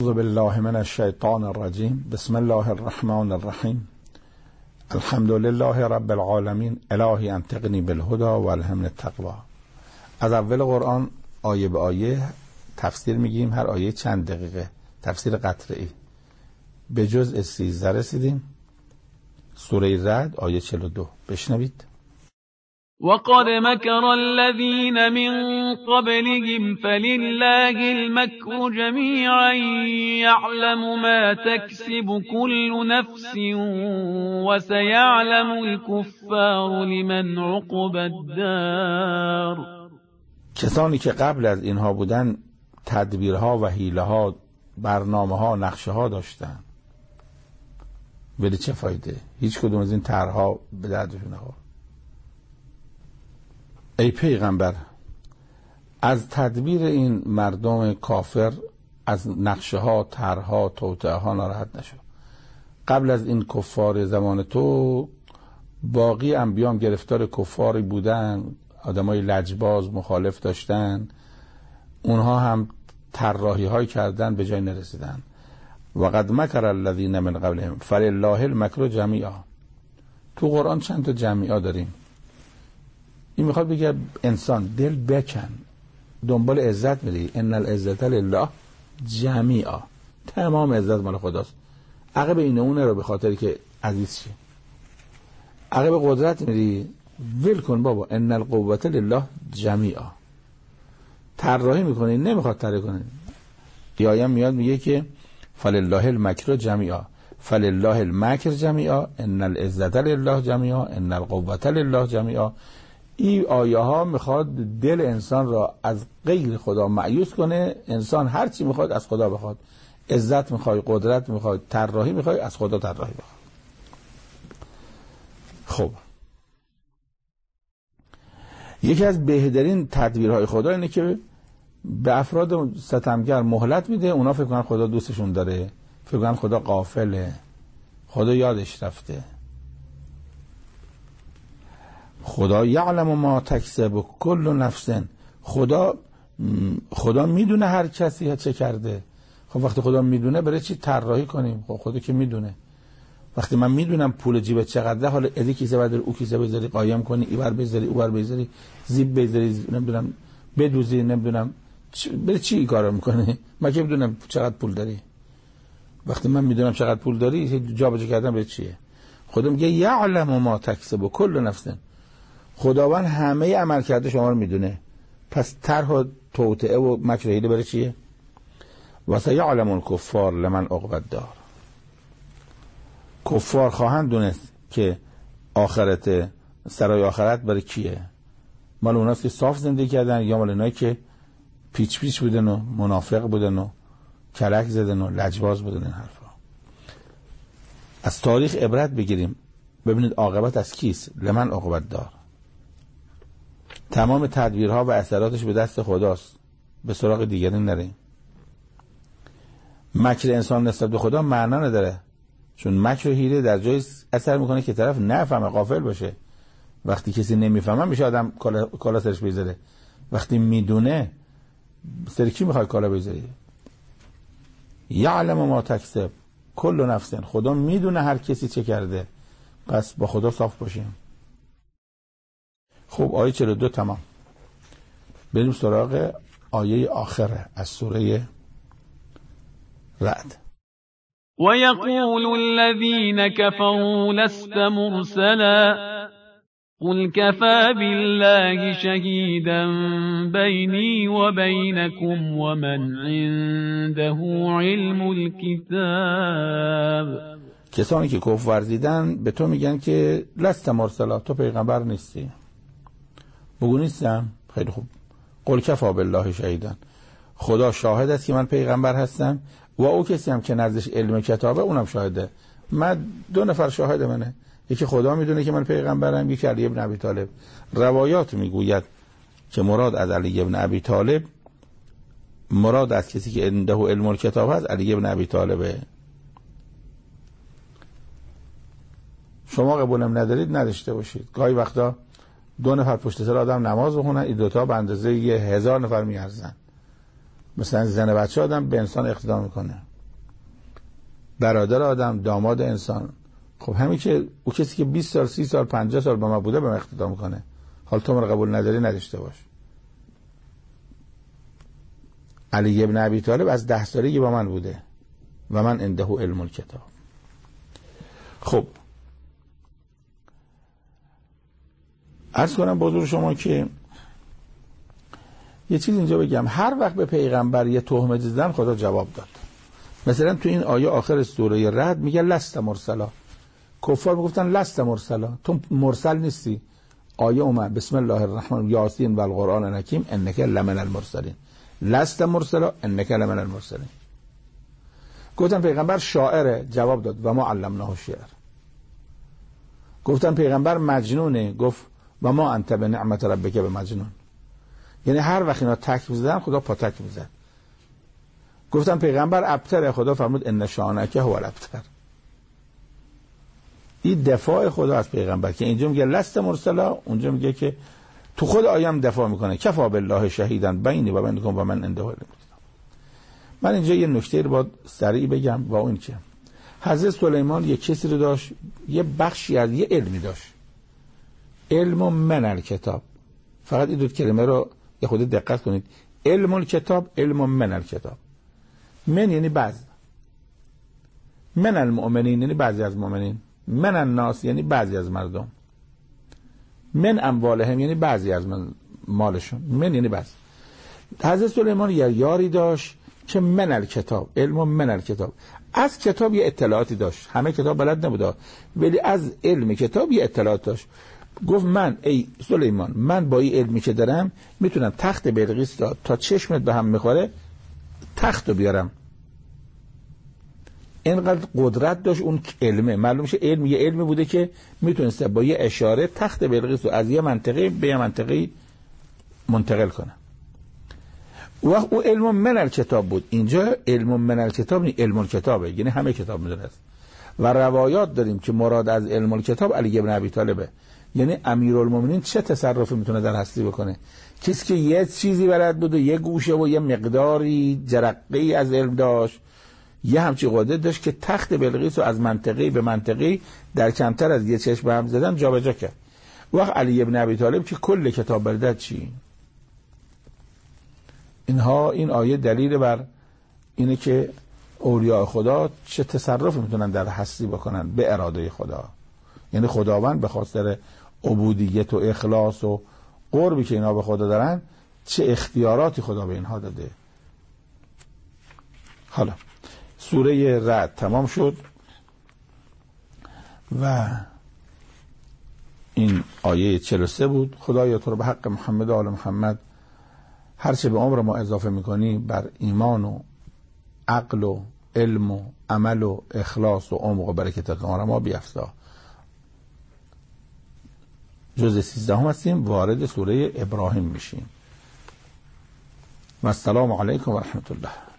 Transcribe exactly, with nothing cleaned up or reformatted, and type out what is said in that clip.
اعوذ بالله من الشیطان الرجیم. بسم الله الرحمن الرحیم. الحمد لله رب العالمین. الهی انطقنی بالهدى و الهمنی التقوی. از اول قرآن آیه به آیه تفسیر میگیم، هر آیه چند دقیقه، تفسیر قطعی. به جزء سیزده رسیدیم. سوره رعد آیه چهل و دو. بشنوید. وقد مكر الذين من قبلهم فلله المكر جميعا يعلم ما تكسب كل نفس وسيعلم الكفار لمن عقبى الدار. کسانی که قبل از اینها بودن تدبیرها و حیله‌ها، برنامه‌ها، نقشه‌ها داشتن، ولی چه فایده؟ هیچ کدوم از این طرح‌ها به دردشون نخورد. ای پیغمبر، از تدبیر این مردم کافر، از نقشه ها، طرح‌ها، توطئه ها ناراحت نشو. قبل از این کفار زمان تو باقی انبیا هم گرفتار کفاری بودن، آدمای لجباز مخالف داشتن، اونها هم طراحی های کردن به جای نرسیدن. وقد مکر الذین من قبلهم فلله المکر جمیعا. تو قرآن چند تا جمیعا داریم. این میخواد بگه انسان دل بکن، دنبال عزت میری، ان العزت لله جمیعا، تمام عزت مال خداست. عقب این اونه رو به خاطری که عزیز شی. عقب قدرت میری، ول کن بابا، ان القوة لله جمیعا. طراحی میکنی، نمیخواد طراحی کنی. یه آیه میاد میگه که فلله المکر جمیعا، فلله المکر جمیعا، ان العزت لله جمیعا، ان القوة لله جمیعا. این آیه ها میخواد دل انسان را از غیر خدا مایوس کنه. انسان هر چی میخواد از خدا بخواد. عزت میخوای، قدرت میخوای، طراحی میخوای، از خدا طراحی بخواد. خب یکی از بهترین تدبیرهای خدا اینه که به افراد ستمگر مهلت میده. اونا فکر کنن خدا دوستشون داره، فکر کنن خدا غافله، خدا یادش رفته. خدا یعلم ما تکسب کل نفس. خدا خدا میدونه هر کسی چه کرده. خب وقتی خدا میدونه برای چی طراحی کنیم؟ خب خدا که میدونه. وقتی من میدونم پول جیبت چقدره، حالا ادی کیسه بعد او کیسه بذاری قایم کنی، اینور بذاری اونور بذاری، زیب بذاری، نمیدونم بدوزی، نمیدونم برای چی این کارو میکنی؟ من که میدونم چقدر پول داری. وقتی من میدونم چقدر پول داری، جابجا کردن برای چیه؟ خدا میگه یعلم ما تکسب کل نفس. خداوند همه عمل کرده شما رو میدونه. پس طرح و توطئه و مکر و حیله برای چیه؟ واسه یعلم الکفار لمن عقبی الدار. کفار خواهند دونست که آخرت، سرای آخرت برای کیه. مال اوناست که صاف زندگی کردن، یا مال اونایی که پیچ پیچ بودن و منافق بودن و کلک زدن و لجباز بودن. این حرفا از تاریخ عبرت بگیریم، ببینید عاقبت از کیست. لمن عقبی الدار. تمام تدبیرها و اثراتش به دست خداست، به سراغ دیگری نریم. مکر انسان نسبت به خدا معنا نداره، چون مکر و حیله در جای اثر میکنه که طرف نفهمه، غافل باشه. وقتی کسی نمیفهمه میشه آدم کالا, کالا سرش بذاره. وقتی میدونه سر کی میخوای کالا بذاری؟ یعلم ما تکسب کل نفس. خدا میدونه هر کسی چه کرده، پس با خدا صاف باشیم. خب آیه چهل و دو تمام. بریم سراغ آیه آخره از سوره رعد. وَيَقُولُ الَّذِينَ كَفَرُوا لَسْتَ مُرْسَلًا قُلْ كَفَى بِاللَّهِ شَهِيدًا بَيْنِي وَبَيْنَكُمْ وَمَنْ عِندَهُ عِلْمُ الْكِتَابِ. کسانی که کفر ورزیدن به تو میگن که لست مرسلا، تو پیغمبر نیستی. بگو نیستم. خیلی خوب. قل کفی بالله شهیدا. خدا شاهد است که من پیغمبر هستم و او کسی هم که نزدش علم کتابه اونم شاهده. من دو نفر شاهد منه، یکی خدا میدونه که من پیغمبرم، یکی علی ابن ابی طالب. روایات میگوید که مراد از علی ابن ابی طالب، مراد از کسی که عنده علم الکتاب هست علی ابن ابی طالبه. شما قبولم ندارید، نداشته باشید. گاهی وقتا دو نفر پشت سر آدم نماز بخونن، این دوتا به اندازه یه هزار نفر میارزن. مثلا زن بچه آدم به انسان اقتدا میکنه. برادر آدم، داماد انسان. خب همین که او کسی که بیست سال سی سال پنجاه سال با ما بوده به من اقتدا میکنه، حال تو من قبول نداری نداشته باش. علی ابن ابی طالب از ده سالگی با من بوده و من عنده علم الکتاب. خب عرض کنم بزرگ شما که یه چیز اینجا بگم، هر وقت به پیغمبر یه تهمت زدن خدا جواب داد. مثلا تو این آیه آخر سوره رعد میگه لست مرسلا، کفار میگفتن لست مرسلا، تو مرسل نیستی. آیه اومد بسم الله الرحمن یاسین و القرآن الحکیم انک لمن المرسلین، لست مرسلا انک لمن المرسلین. گفتن پیغمبر شاعره، جواب داد و ما علمناه الشعر. گفتن پیغمبر مجنونه، گفت و ما انت به نعمت ربک به مجنون. یعنی هر وقت اینا تک میزدن خدا پاتک میزد. گفتن پیغمبر ابتر، خدا فرمود ان شانک هو الابتر. این دفاع خدا از پیغمبر که اینجا میگه لست مرسلا، اونجا میگه که تو خود آیام دفاع میکنه کفا بالله شهیدا بینی و بینکم و من عنده علم. من اینجا یه نکته رو باید سریع بگم و اون که حضرت سلیمان یه کسی رو داشت، یه بخشی از یه علمی داشت، علم من الکتاب. فقط این دو کلمه رو یه خود دقت کنید، علم الکتاب، علم من الکتاب. من یعنی بعض، من المؤمنین یعنی بعضی از مؤمنین، من الناس یعنی بعضی از مردم، من اموالهم یعنی بعضی از مالشون، من یعنی بعض. حضرت سلیمان یه یاری داشت که من الکتاب، علم من الکتاب، از کتاب یه اطلاعاتی داشت، همه کتاب بلد نبوده ولی از علم کتاب یه اطلاعات داشت. گفت من ای سلیمان، من با این علمی که دارم میتونم تخت بلقیس تا, تا چشمت به هم میخوره تخت رو بیارم. اینقدر قدرت داشت اون علمه. معلوم میشه علم یه علمی بوده که میتونسته با یه اشاره تخت بلقیس رو از یه منطقه به یه منطقه منتقل کنه. وقت او علم من الکتاب بود. اینجا علم من الکتاب نی، علم الکتابه، یعنی همه کتاب میدونه. و روایات داریم که مراد از علم الکتاب علی ابن ابی طالبه، یعنی امیرالمومنین چه تصرفی میتونه در هستی بکنه؟ کسی که یه چیزی بلد بود و یه گوشه و یه مقداری جرقه‌ای از علم داشت، یه همچی قدرت داشت که تخت بلقیس رو از منطقه به منطقه در کمتر از یه چشم به هم زدن جابجا کرد. وقت علی ابن ابی طالب که کل کتاب بلد چی؟ اینها این آیه دلیل بر اینه که اولیاء خدا چه تصرفی میتونن در هستی بکنن به اراده خدا. یعنی خداوند به خاطر عبودیت و اخلاص و قربی که اینا به خدا دارن چه اختیاراتی خدا به اینها داده. حالا سوره رعد تمام شد و این آیه چهل و سه بود. خدایا تو رو به حق محمد و آل محمد هرچه به عمر ما اضافه میکنی بر ایمان و عقل و علم و عمل و اخلاص و عمق و برکت قمر ما بیفزا. جزء سیزده هم هستیم، وارد سوره ابراهیم میشیم. و السلام علیکم و رحمت الله.